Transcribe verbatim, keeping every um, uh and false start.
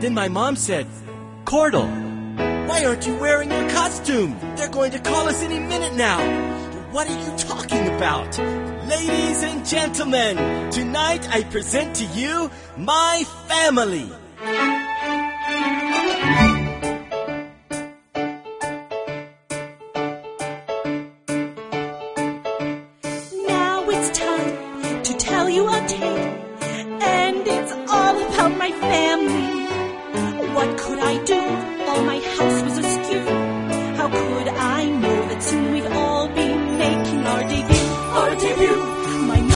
Then my mom said, "Cordell, why aren't you wearing your costume? They're going to call us any minute now." "What are you talking about?" "Ladies and gentlemen, tonight I present to you my family."